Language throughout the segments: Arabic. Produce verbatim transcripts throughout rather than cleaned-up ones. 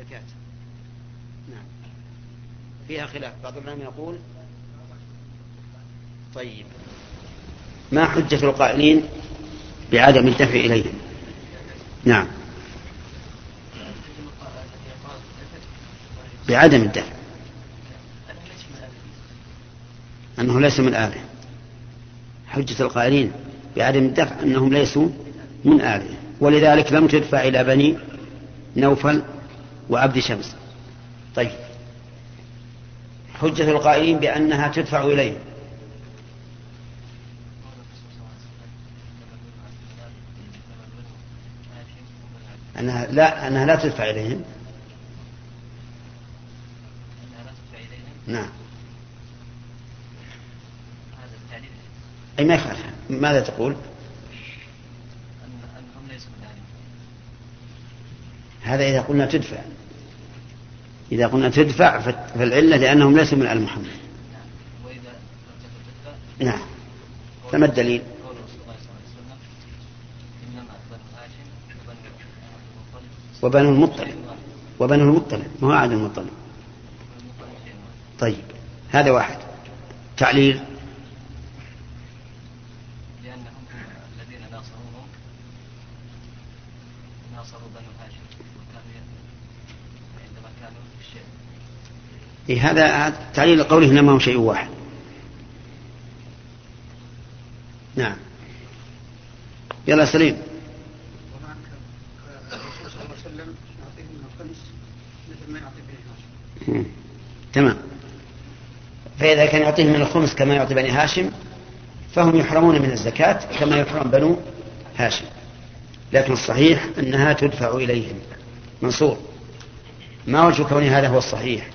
الزكاة. نعم فيها خلاف، بعض العلماء يقول. طيب ما حجة القائلين بعدم الدفع إليهم؟ نعم بعدم الدفع، أنه ليس من آله. حجة القائلين بعدم الدفع أنهم ليسوا من آله، ولذلك لم تدفع إلى بني نوفل وعبد شمس. طيب حجة القائلين بأنها تدفع إليهم؟ أنها لا أنها لا تدفع إليهم. نعم أي ما يفعل. ماذا تقول؟ هذا إذا قلنا تدفع، إذا قلنا تدفع فالعلة لأنهم ليسوا من آل محمد. نعم فما الدليل؟ وبنو المطلب وبنو المطلب ما هو عاد المطلب. طيب هذا واحد. تعليل؟ لأنهم الذين ناصروهم ناصروا بنو هاشم عندما كانوا في الشيء. إيه هذا تعليل قوله إنما هو شيء واحد. نعم يلا سليم. تمام. فإذا كان يعطيه من الخمس كما يعطي بني هاشم فهم يحرمون من الزكاة كما يحرم بنو هاشم، لكن الصحيح أنها تدفع إليهم. منصور ما وجه كون هذا هو الصحيح؟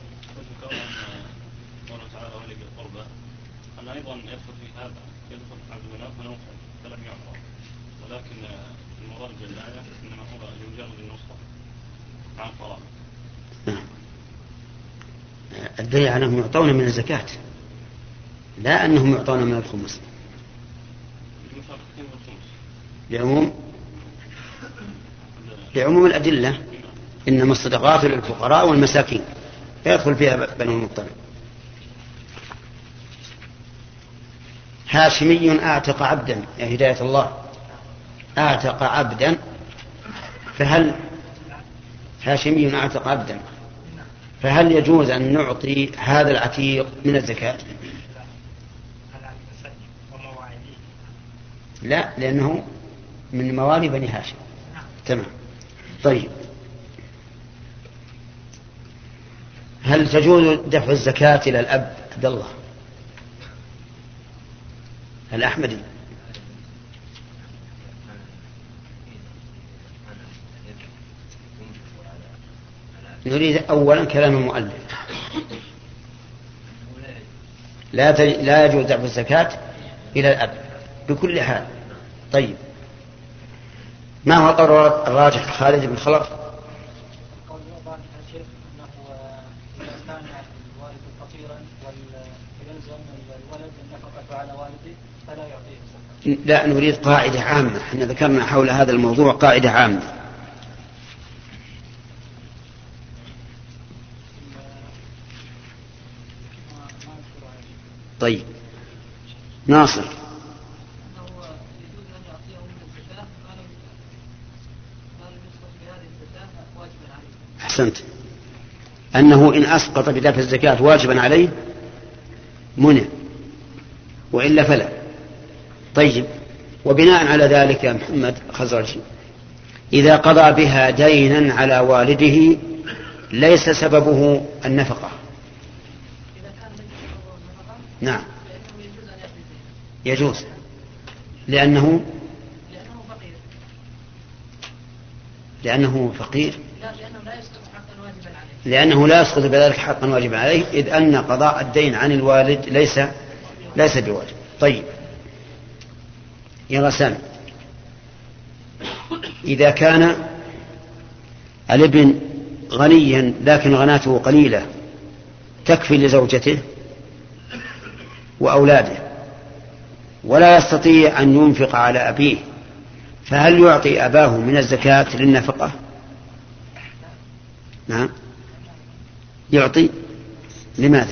الدليل على أنهم يعطون من الزكاة لا أنهم يعطون من الخمس لعموم لعموم الأدلة. إنما الصدقات للفقراء والمساكين يدخل فيها بنو المطلب. هاشمي أعتق عبدا يا هداية الله، أعتق عبدا، فهل هاشمي أعتق عبدا فهل يجوز أن نعطي هذا العتيق من الزكاة؟ لا لأنه من موالي بني هاشم. تمام. طيب هل تجوز دفع الزكاة إلى الأب؟ عبد الله الأحمدي. نريد أولا كلام المؤلف. لا تج... لا يجوز دفع الزكاة إلى الأب بكل حال. طيب ما هو القول الراجح خالد بن خلف؟ قول الراجح يا شيخ أنه إذا كان الوالد فقيرا ويلزم الولد النفقة على والده فلا يعطيه الزكاة. لا نريد قاعدة عامة، احنا ذكرنا حول هذا الموضوع قاعدة عامة. طيب ناصر. أحسنت، أنه إن أسقط بدفع الزكاة واجبا عليه منع وإلا فلا. طيب وبناء على ذلك يا محمد خزرجي إذا قضى بها دينا على والده ليس سببه النفقة. نعم يجوز لأنه لأنه فقير لأنه لا يسقط بذلك حقا واجبا عليه، إذ أن قضاء الدين عن الوالد ليس ليس بواجب. طيب يا سامي، إذا كان الابن غنيا لكن غناته قليلة تكفي لزوجته وأولاده ولا يستطيع أن ينفق على أبيه، فهل يعطي أباه من الزكاة للنفقة؟ نعم يعطي. لماذا؟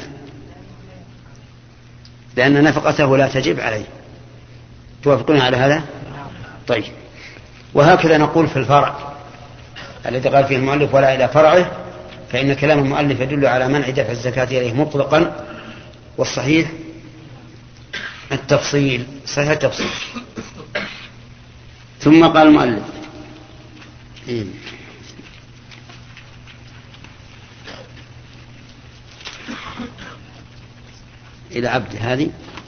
لأن نفقته لا تجب عليه. توافقون على هذا؟ طيب. وهكذا نقول في الفرع الذي قال فيه المؤلف ولا إلى فرعه، فإن كلام المؤلف يدل على منع دفع الزكاة إليه مطلقا، والصحيح التفصيل، صحيح التفصيل. ثم قال المؤلف إيه؟ إلى عبد هذه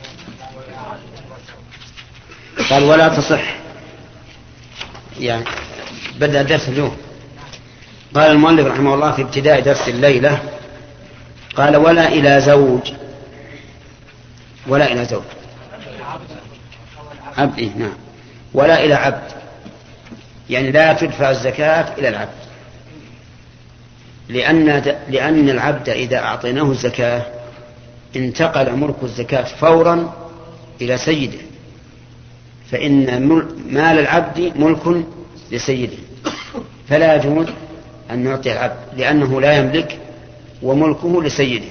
قال ولا تصح، يعني بدأ درس اليوم. قال المؤلف رحمه الله في ابتداء درس الليلة قال ولا إلى زوج، ولا إلى زوج عبد إيه؟ نعم. ولا إلى عبد، يعني لا تدفع الزكاة إلى العبد، لأن, لأن العبد إذا أعطيناه الزكاة انتقل ملك الزكاة فورا إلى سيده، فإن مال العبد ملك لسيده، فلا يجوز أن نعطي العبد لأنه لا يملك وملكه لسيده.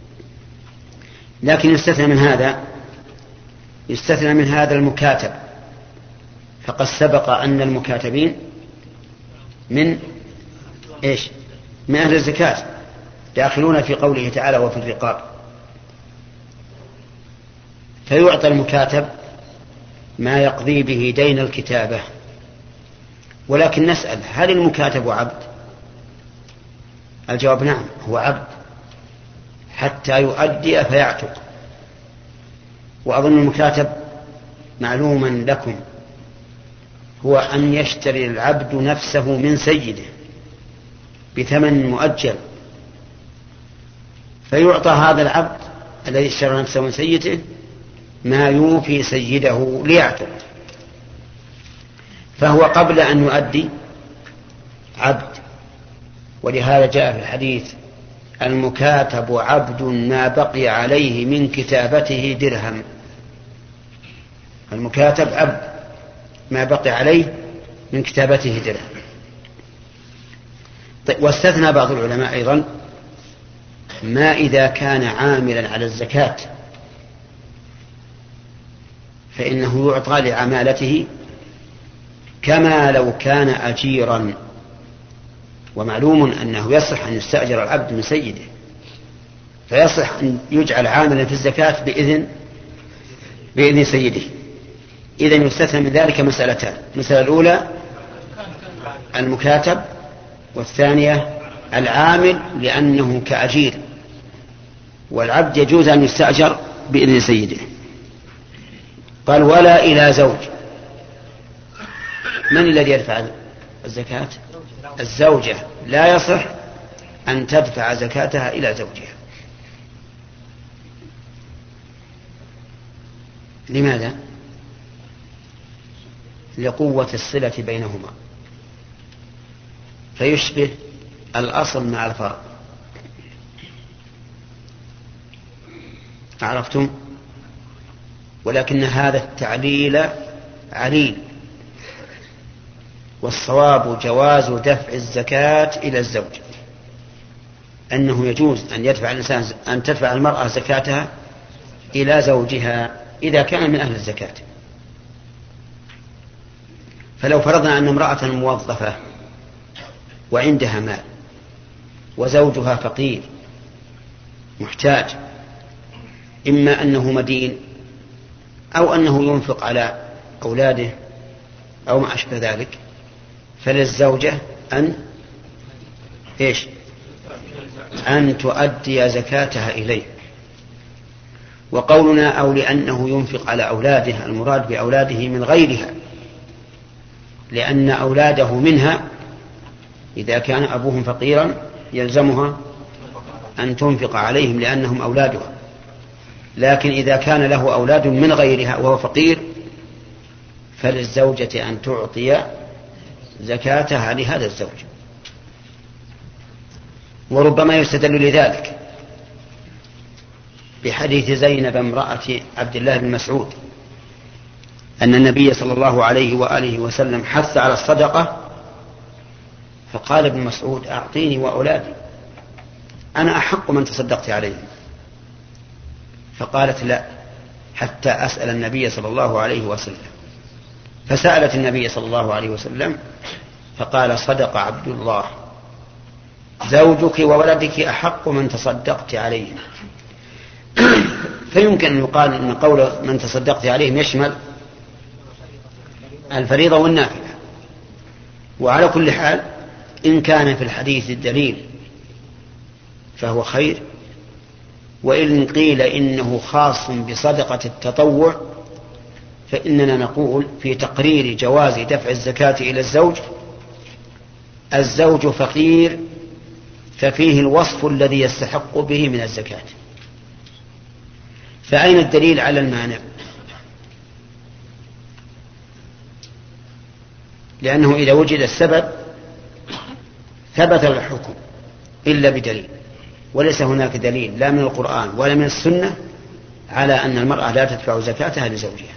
لكن يستثنى من هذا يستثنى من هذا المكاتب، فقد سبق أن المكاتبين من إيش؟ من أهل الزكاة، داخلون في قوله تعالى وفي الرقاب. فيعطى المكاتب ما يقضي به دين الكتابة. ولكن نسأل هل المكاتب عبد؟ الجواب نعم، هو عبد حتى يؤدي فيعتق. وأظن المكاتب معلوما لكم هو أن يشتري العبد نفسه من سيده بثمن مؤجل، فيعطى هذا العبد الذي اشترى نفسه من سيده ما يوفي سيده ليعتق، فهو قبل أن يؤدي عبد. ولهذا جاء في الحديث المكاتب عبد ما بقي عليه من كتابته درهم. المكاتب عبد ما بقي عليه من كتابته درهم. طيب. واستثنى بعض العلماء أيضا ما إذا كان عاملا على الزكاة فإنه يعطى لعمالته كما لو كان أجيرا. ومعلوم أنه يصح أن يستأجر العبد من سيده، فيصح أن يجعل عاملا في الزكاة بإذن بإذن سيده. إذن يستثنى من ذلك مسألتان: المسألة الأولى المكاتب، والثانية العامل لأنه كأجير، والعبد يجوز أن يستأجر بإذن سيده. قال ولا إلى زوج. من الذي يدفع الزكاة؟ الزوجة. لا يصح أن تدفع زكاتها إلى زوجها. لماذا؟ لقوة الصلة بينهما، فيشبه الأصل مع الفرع. عرفتم؟ ولكن هذا التعليل عليل، والصواب جواز دفع الزكاة إلى الزوج، أنه يجوز أن يدفع الإنسان أن تدفع المرأة زكاتها إلى زوجها إذا كان من أهل الزكاة. فلو فرضنا أن امرأة موظفة وعندها مال وزوجها فقير محتاج، إما أنه مدين أو أنه ينفق على أولاده أو ما أشبه ذلك، فللزوجة أن إيش؟ أن تؤدي زكاتها إليه. وقولنا أو لأنه ينفق على أولاده، المراد بأولاده من غيرها، لأن أولاده منها إذا كان أبوهم فقيرا يلزمها أن تنفق عليهم لأنهم أولادها، لكن إذا كان له أولاد من غيرها وهو فقير فللزوجة أن تعطي زكاتها لهذا الزوج. وربما يستدل لذلك بحديث زينب امرأة عبد الله بن مسعود أن النبي صلى الله عليه وآله وسلم حث على الصدقة فقال ابن مسعود أعطيني وأولادي أنا أحق من تصدقت عليهم. فقالت لا حتى أسأل النبي صلى الله عليه وسلم. فسألت النبي صلى الله عليه وسلم فقال صدق عبد الله زوجك وولدك أحق من تصدقت عليهم. فيمكن أن يقال أن قول من تصدقت عليهم يشمل الفريضة والنافلة. وعلى كل حال إن كان في الحديث الدليل فهو خير، وإن قيل إنه خاص بصدقة التطوع فإننا نقول في تقرير جواز دفع الزكاة إلى الزوج: الزوج فقير ففيه الوصف الذي يستحق به من الزكاة. فأين الدليل على المانع؟ لأنه إذا وجد السبب ثبت الحكم إلا بدليل، وليس هناك دليل لا من القرآن ولا من السنة على أن المرأة لا تدفع زكاتها لزوجها.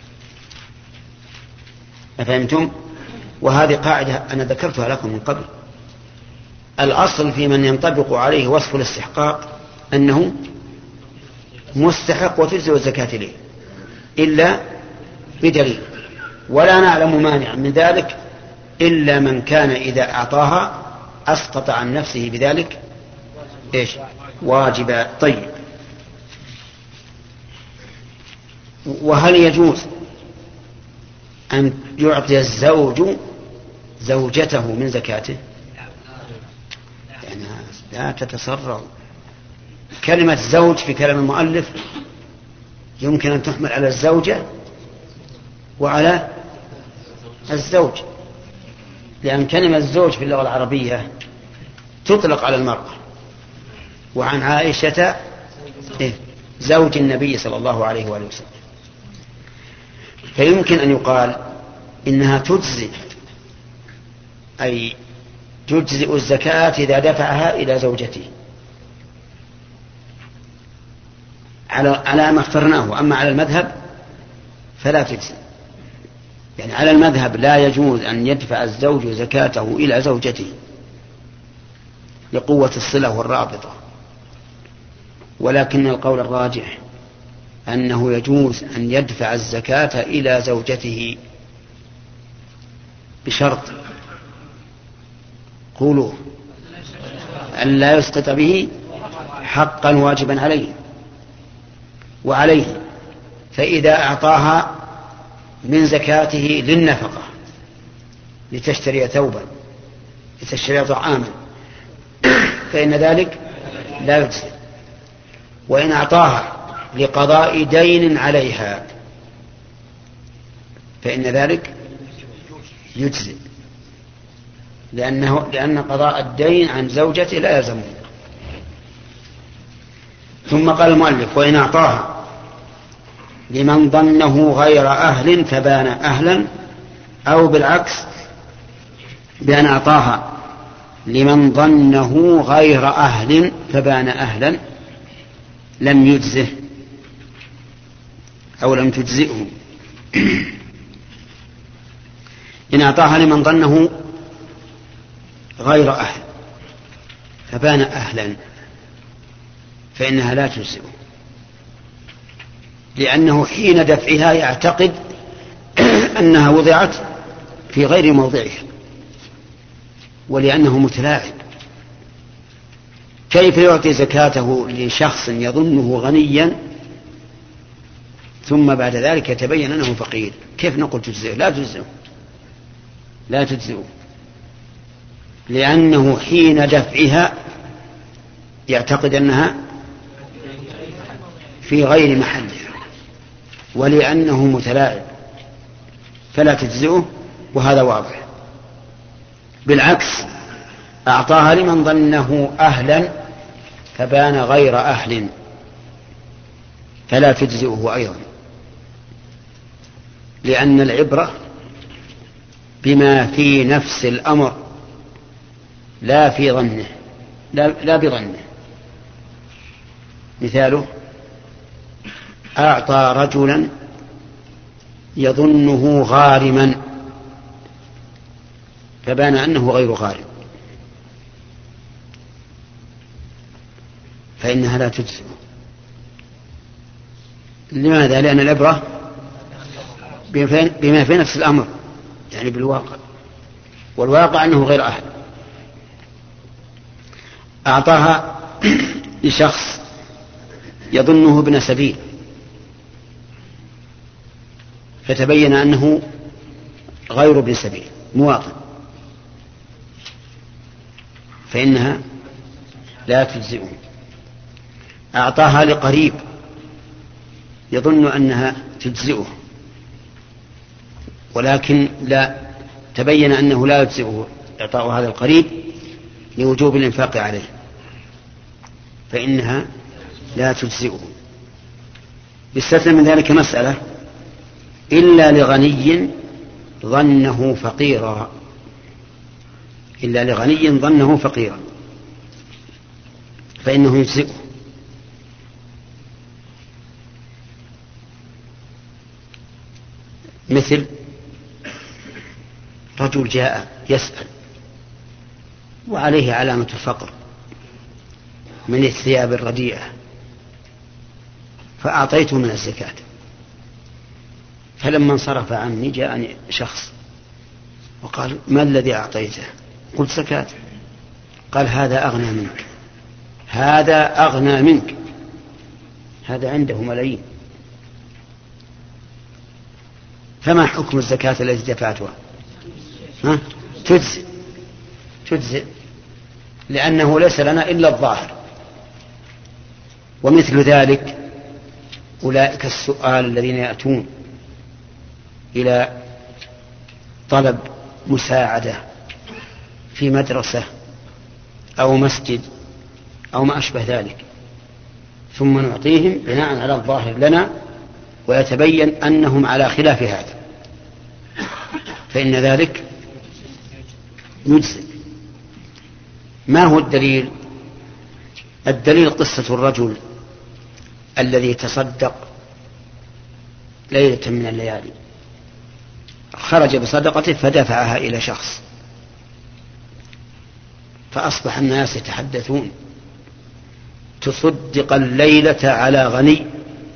أفهمتم؟ وهذه قاعدة أنا ذكرتها لكم من قبل. الأصل في من ينطبق عليه وصف الاستحقاق أنه مستحق وتجزئ الزكاة له إلا بدليل، ولا نعلم مانع من ذلك إلا من كان إذا أعطاها أسقط عن نفسه بذلك إيش؟ واجبا. طيب، وهل يجوز أن يعطي الزوج زوجته من زكاته؟ يعني لا تتسرع. كلمة زوج في كلام المؤلف يمكن أن تحمل على الزوجة وعلى الزوج، لأن كلمة الزوج في اللغة العربية تطلق على المرأة. وعن عائشة زوج النبي صلى الله عليه وآله وسلم. فيمكن أن يقال إنها تجزئ، أي تجزئ الزكاة إذا دفعها إلى زوجته على على ما اخترناه. أما على المذهب فلا تجزئ، يعني على المذهب لا يجوز أن يدفع الزوج زكاته إلى زوجته لقوة الصلة والرابطة. ولكن القول الراجح أنه يجوز أن يدفع الزكاة إلى زوجته بشرط قولوا أن لا يسقط به حقا واجبا عليه وعليه. فإذا أعطاها من زكاته للنفقة لتشتري ثوبا لتشتري طعاما فإن ذلك لا يجزي. وإن أعطاها لقضاء دين عليها فإن ذلك يجزي، لأنه لأن قضاء الدين عن زوجته لا يلزمه. ثم قال المؤلف: وإن أعطاها لمن ظنه غير أهل فبان أهلا، أو بالعكس بأن أعطاها لمن ظنه غير أهل فبان أهلا لم يجزه أو لم تجزئه. إن أعطاها لمن ظنه غير أهل فبان أهلا فإنها لا تجزئه، لأنه حين دفعها يعتقد أنها وضعت في غير موضعها، ولأنه متلاعب. كيف يعطي زكاته لشخص يظنه غنيا ثم بعد ذلك يتبين أنه فقير؟ كيف نقول تجزئه؟ لا تجزئه لا تجزئه لأنه حين دفعها يعتقد أنها في غير محلها، ولأنه متلاعب فلا تجزئه، وهذا واضح. بالعكس أعطاها لمن ظنه أهلا فبان غير أهل فلا تجزئه أيضا، لأن العبرة بما في نفس الأمر لا في ظنه لا, لا بظنه. مثاله: أعطى رجلا يظنه غارما فبان أنه غير غارم فإنها لا تجزئ. لماذا؟ لأن العبرة بما في نفس الأمر، يعني بالواقع، والواقع أنه غير أهل. أعطاها لشخص يظنه ابن سبيل، فتبين أنه غير ابن سبيل، مواطن، فإنها لا تجزئه. أعطاها لقريب يظن أنها تجزئه، ولكن لا تبين أنه لا يجزئه إعطاء هذا القريب لوجوب الإنفاق عليه، فإنها لا تجزئه. يستثنى من ذلك مسألة: إلا لغني ظنه فقيرا، إلا لغني ظنه فقيرا فإنه يجزئه. مثل رجل جاء يسأل وعليه علامة الفقر من الثياب الرديئة، فأعطيته من الزكاة، فلما انصرف عني جاءني شخص وقال: ما الذي أعطيته؟ قلت: زكاة. قال: هذا أغنى منك، هذا أغنى منك، هذا عنده ملايين، فما حكم الزكاة التي دفعتها؟ ها؟ تجزئ تجزئ لأنه ليس لنا إلا الظاهر. ومثل ذلك أولئك السؤال الذين يأتون إلى طلب مساعدة في مدرسة أو مسجد أو ما أشبه ذلك، ثم نعطيهم بناء على الظاهر لنا ويتبين أنهم على خلاف هذا، فإن ذلك يجزئ. ما هو الدليل؟ الدليل قصة الرجل الذي تصدق ليلة من الليالي، خرج بصدقته فدفعها إلى شخص، فأصبح الناس يتحدثون: تصدق الليلة على غني.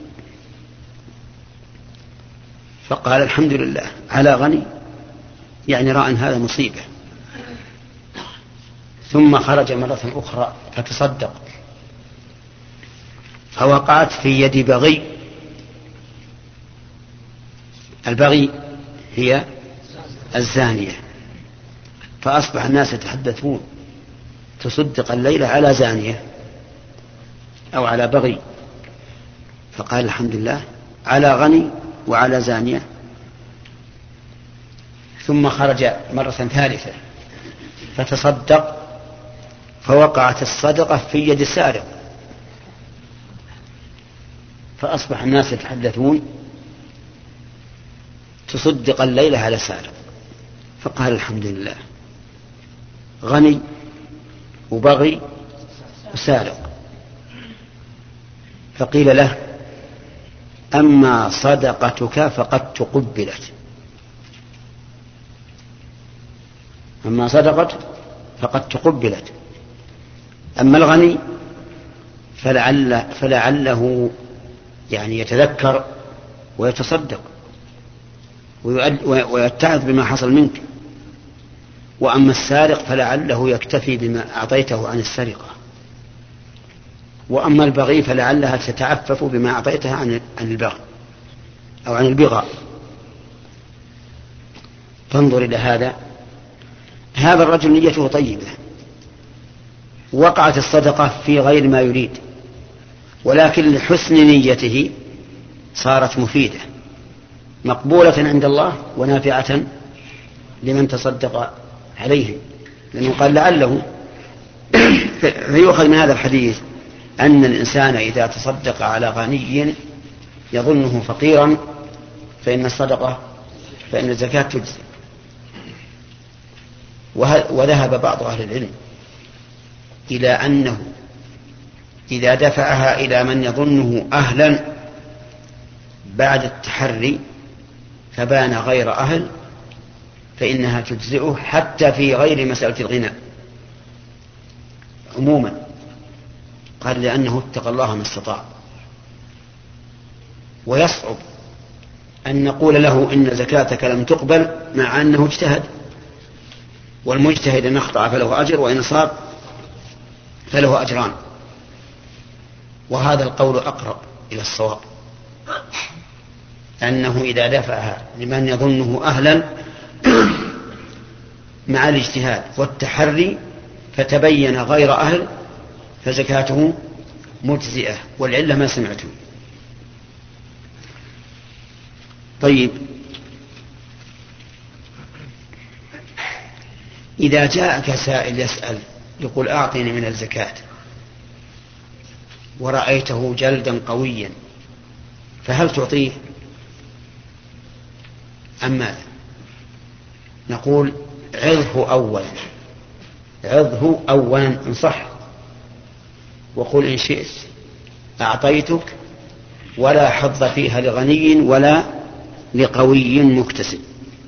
فقال: الحمد لله على غني، يعني رأى أن هذا مصيبة. ثم خرج مرة أخرى فتصدق، فوقعت في يد بغي. البغي هي الزانية، فأصبح الناس يتحدثون: تصدق الليلة على زانية أو على بغي. فقال: الحمد لله على غني وعلى زانية. ثم خرج مرة ثالثة فتصدق، فوقعت الصدقة في يد سارق، فأصبح الناس يتحدثون: تصدق الليلة على سارق. فقال: الحمد لله غني وبغي وسارق. فقيل له: أما صدقتك فقد تقبلت، أما صدقت فقد تقبلت، أما الغني فلعل فلعله يعني يتذكر ويتصدق ويتعظ بما حصل منك، وأما السارق فلعله يكتفي بما أعطيته عن السرقة، وأما البغي فلعلها تتعفف بما أعطيتها عن البغي أو عن البغاء. فانظر إلى هذا، هذا الرجل نيته طيبة، وقعت الصدقة في غير ما يريد، ولكن لحسن نيته صارت مفيدة مقبولة عند الله ونافعة لمن تصدق عليهم، لأنه قال لعله. فيؤخذ من هذا الحديث أن الإنسان إذا تصدق على غني يظنه فقيرا فإن الصدقة فإن الزكاة تجزي. وذهب بعض أهل العلم إلى أنه إذا دفعها إلى من يظنه أهلا بعد التحري فبان غير أهل فإنها تجزئه حتى في غير مسألة الغنى عموما. قال لأنه اتقى الله ما استطاع، ويصعب أن نقول له إن زكاتك لم تقبل مع أنه اجتهد، والمجتهد إن أخطأ فله أجر وإن صاب فله أجران، وهذا القول أقرب إلى الصواب، أنه إذا دفعها لمن يظنه أهلا مع الاجتهاد والتحري فتبين غير أهل فزكاته مجزئة، والعلة ما سمعته. طيب، إذا جاءك سائل يسأل يقول أعطني من الزكاة، ورأيته جلدا قويا، فهل تعطيه أم ماذا؟ نقول عظه أولا، عظه أولا إن صح، وقل إن شئت أعطيتك ولا حظ فيها لغني ولا لقوي مكتسب،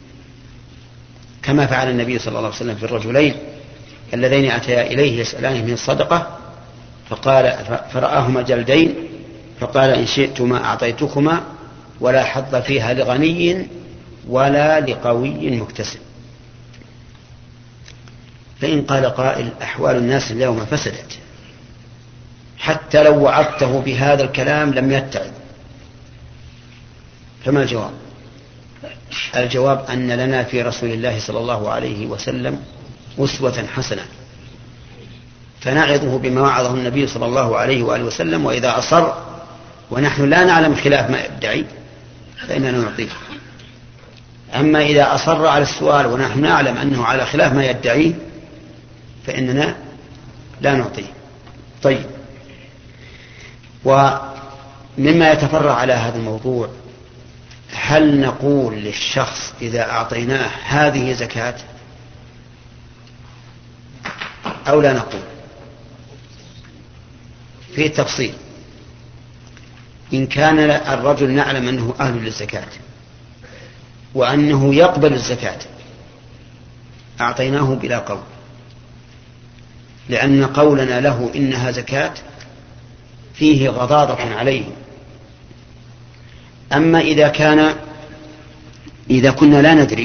كما فعل النبي صلى الله عليه وسلم في الرجلين اللذين أتيا إليه يسألانه من الصدقة فقال فرآهما جلدين فقال إن شئتما أعطيتكما ولا حظ فيها لغني ولا لقوي مكتسب. فإن قال قائل أحوال الناس اليوم فسدت، حتى لو وعدته بهذا الكلام لم يتعظ، فما الجواب؟ الجواب أن لنا في رسول الله صلى الله عليه وسلم أسوة حسنة، فنعظه بما وعظه النبي صلى الله عليه وآله وسلم، وإذا أصر ونحن لا نعلم خلاف ما يدعي فإننا نعطيه. أما إذا أصر على السؤال ونحن نعلم أنه على خلاف ما يدعيه فإننا لا نعطيه. طيب، ومما يتفرع على هذا الموضوع، هل نقول للشخص إذا أعطيناه هذه زكاة أو لا نقول؟ في تفصيل. إن كان الرجل نعلم أنه أهل للزكاة وأنه يقبل الزكاة أعطيناه بلا قول، لأن قولنا له إنها زكاة فيه غضاضة عليه. أما إذا كان إذا كنا لا ندري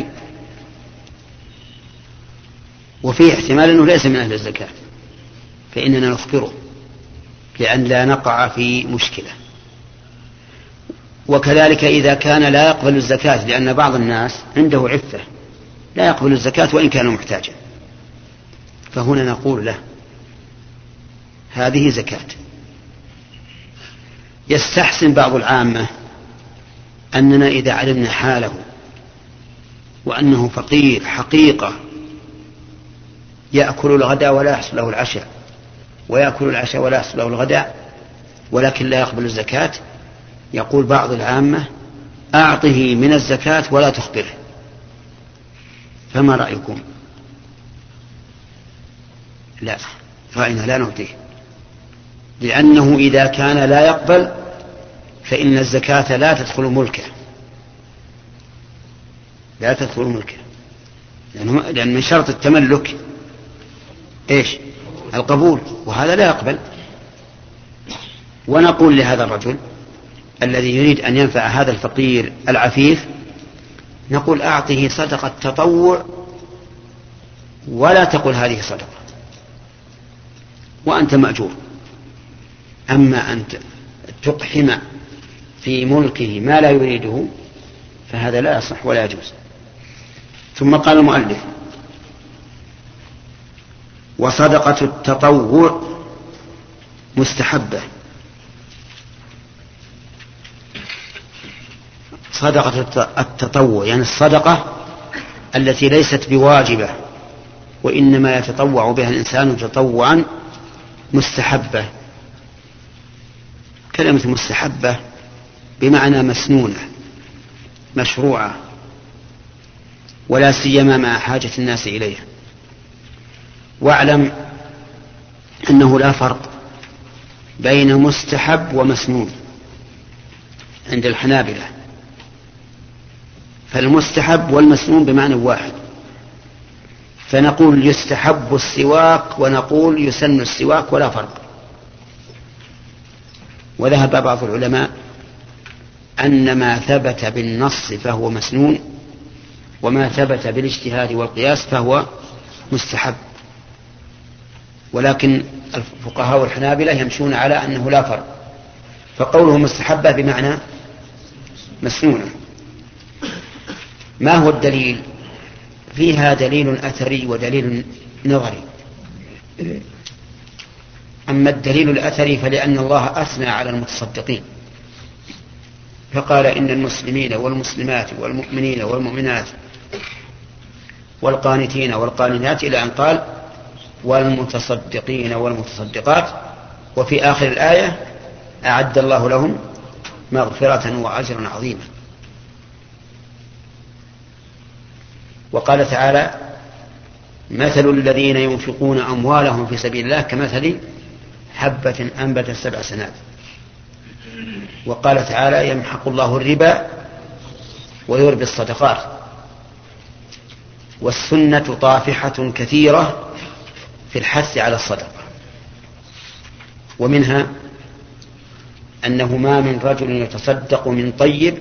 وفيه احتمال أنه ليس من أهل الزكاة فإننا نخبره لأن لا نقع في مشكلة. وكذلك إذا كان لا يقبل الزكاة، لأن بعض الناس عنده عفة لا يقبل الزكاة وإن كان محتاجا، فهنا نقول له هذه زكاة. يستحسن بعض العامة أننا إذا علمنا حاله وأنه فقير حقيقة يأكل الغداء ولا يحصل له العشاء، ويأكل العشاء ولا يحصل له الغداء ولكن لا يقبل الزكاة، يقول بعض العامة أعطه من الزكاة ولا تخبره. فما رأيكم؟ لا، رأينا لا نعطيه، لأنه إذا كان لا يقبل فإن الزكاة لا تدخل ملكه، لا تدخل ملكه، لأن من شرط التملك إيش؟ القبول، وهذا لا يقبل. ونقول لهذا الرجل الذي يريد أن ينفع هذا الفقير العفيف، نقول أعطه صدقة تطوع ولا تقل هذه صدقة وأنت مأجور. أما أن تقحم في ملكه ما لا يريده فهذا لا يصح ولا يجوز. ثم قال المؤلف وصدقة التطوع مستحبة. صدقة التطوع يعني الصدقة التي ليست بواجبة وإنما يتطوع بها الإنسان تطوعا مستحبة. كلمة مستحبة بمعنى مسنونة مشروعة، ولا سيما مع حاجة الناس إليها. واعلم أنه لا فرق بين مستحب ومسنون عند الحنابلة، فالمستحب والمسنون بمعنى واحد، فنقول يستحب السواك ونقول يسن السواك ولا فرق. وذهب بعض العلماء أن ما ثبت بالنص فهو مسنون، وما ثبت بالاجتهاد والقياس فهو مستحب. ولكن الفقهاء والحنابلة يمشون على أنه لا فرق، فقوله مستحبة بمعنى مسنونة. ما هو الدليل؟ فيها دليل أثري ودليل نظري. أما الدليل الأثري فلأن الله أثنى على المتصدقين فقال إن المسلمين والمسلمات والمؤمنين والمؤمنات والقانتين والقانتات إلى أن قال والمتصدقين والمتصدقات، وفي آخر الآية أعد الله لهم مغفرة وأجرا عظيما. وقال تعالى مثل الذين ينفقون أموالهم في سبيل الله كمثل حبة أنبتت سبع سنابل. وقال تعالى يمحق الله الربا ويربي الصدقات. والسنة طافحة كثيرة في الحث على الصدقة، ومنها أنه ما من رجل يتصدق من طيب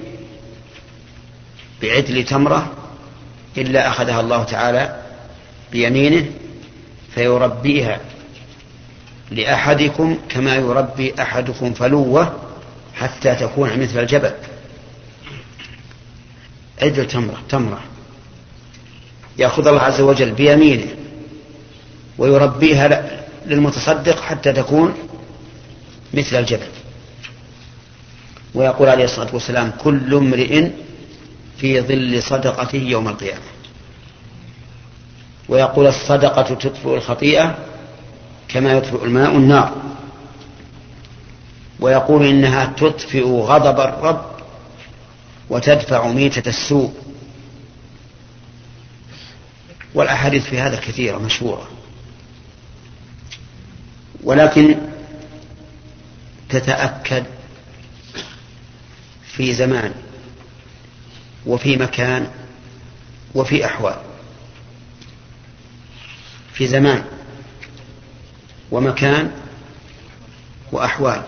بعدل تمرة إلا أخذها الله تعالى بيمينه فيربيها لأحدكم كما يربي أحدكم فلوة حتى تكون مثل الجبل. عدل تمرة تمرة يأخذ الله عز وجل بيمينه ويربيها للمتصدق حتى تكون مثل الجبل. ويقول عليه الصلاة والسلام كل امرئ في ظل صدقته يوم القيامة. ويقول الصدقة تطفئ الخطيئة كما يطفئ الماء النار. ويقول إنها تطفئ غضب الرب وتدفع ميتة السوء. والأحاديث في هذا كثيرة مشهورة، ولكن تتأكد في زمان وفي مكان وفي أحوال. في زمان ومكان وأحوال.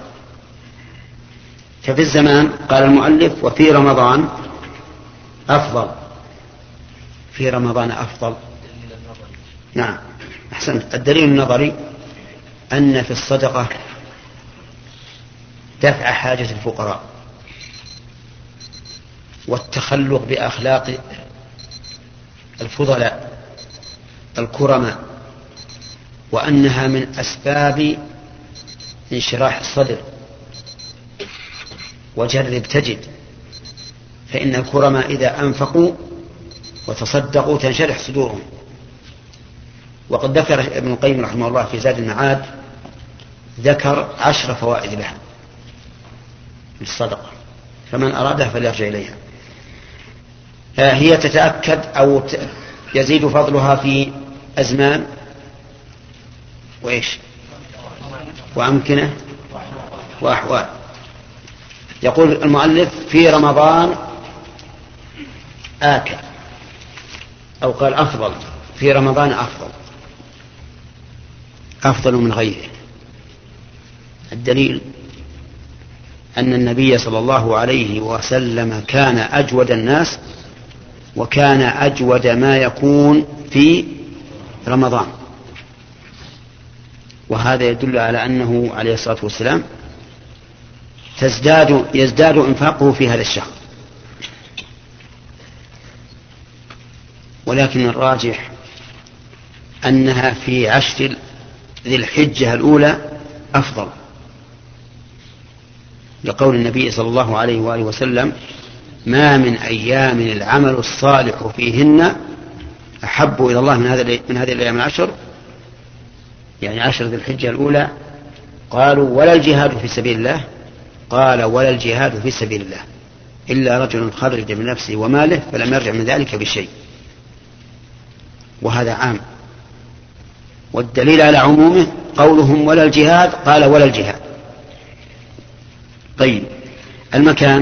ففي الزمان قال المؤلف وفي رمضان أفضل. في رمضان أفضل. نعم أحسنت. الدليل النظري أن في الصدقة دفع حاجة الفقراء والتخلق بأخلاق الفضلاء الكرماء، وأنها من أسباب انشراح الصدر. وجرب تجد، فإن الكرماء إذا أنفقوا وتصدقوا تنشرح صدورهم. وقد ذكر ابن القيم رحمه الله في زاد المعاد ذكر عشر فوائد لها للصدقة، فمن أرادها فليرجع إليها. هي تتأكد أو يزيد فضلها في أزمان وإيش وأمكنة وأحوال. يقول المؤلف في رمضان آكل، أو قال أفضل. في رمضان أفضل أفضل من غيره. الدليل أن النبي صلى الله عليه وسلم كان أجود الناس، وكان أجود ما يكون في رمضان. وهذا يدل على أنه عليه الصلاة والسلام تزداد يزداد إنفاقه في هذا الشهر. ولكن الراجح أنها في عشر ذي الحجة الأولى أفضل، لقول النبي صلى الله عليه وآله وسلم ما من أيام العمل الصالح فيهن أحب إلى الله من هذه من هذه الأيام العشر، يعني عشر ذي الحجة الأولى. قالوا ولا الجهاد في سبيل الله؟ قال ولا الجهاد في سبيل الله إلا رجل خرج بنفسه وماله فلم يرجع من ذلك بشيء. وهذا عام، والدليل على عمومه قولهم ولا الجهاد، قال ولا الجهاد. طيب المكان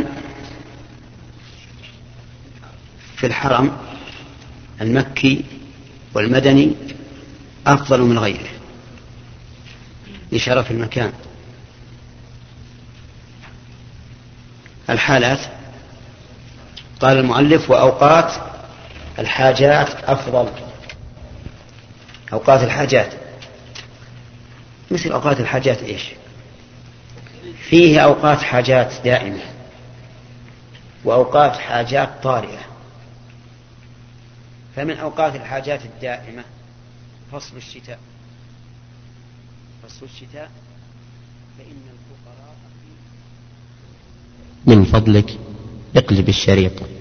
في الحرم المكي والمدني أفضل من غيره لشرف المكان. الحالات. قال المؤلف وأوقات الحاجات أفضل. أوقات الحاجات مثل أوقات الحاجات إيش؟ فيه أوقات حاجات دائمة وأوقات حاجات طارئة. فمن أوقات الحاجات الدائمة فصل الشتاء. فصل الشتاء فإن الفقراء من فضلك اقلب الشريط.